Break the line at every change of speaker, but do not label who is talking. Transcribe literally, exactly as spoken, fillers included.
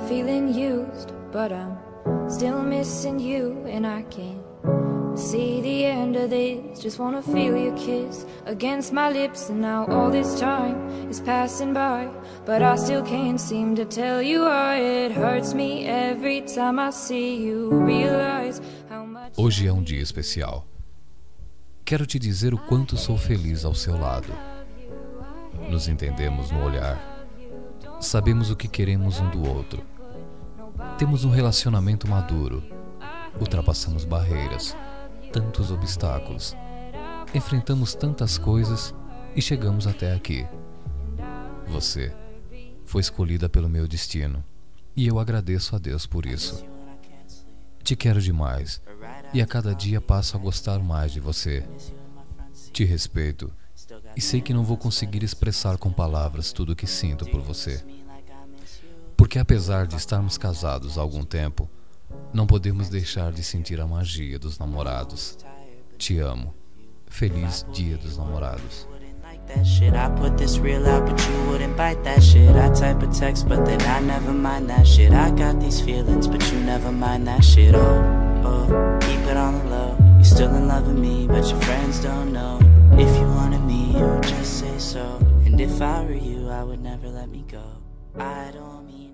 feeling used, but I'm still missing you, and I can't see the end of this. Just wanna feel your kiss against my lips, and now all this time is passing by, but I still can't seem to tell you why. It hurts me every time I see you, realize how much.
Hoje é um dia especial. Quero te dizer o quanto sou feliz ao seu lado. Nos entendemos no olhar. Sabemos o que queremos um do outro. Temos um relacionamento maduro. Ultrapassamos barreiras, tantos obstáculos. Enfrentamos tantas coisas e chegamos até aqui. Você foi escolhida pelo meu destino e eu agradeço a Deus por isso. Te quero demais e a cada dia passo a gostar mais de você. Te respeito e sei que não vou conseguir expressar com palavras tudo o que sinto por você. Porque apesar de estarmos casados há algum tempo, não podemos deixar de sentir a magia dos namorados. Te amo. Feliz Dia dos Namorados.
That shit, I put this real out, but you wouldn't bite that shit. I type a text, but then I never mind that shit. I got these feelings, but you never mind that shit. Oh, oh, keep it on the low. You're still in love with me, but your friends don't know. If you wanted me, you would just say so. And if I were you, I would never let me go. I don't mean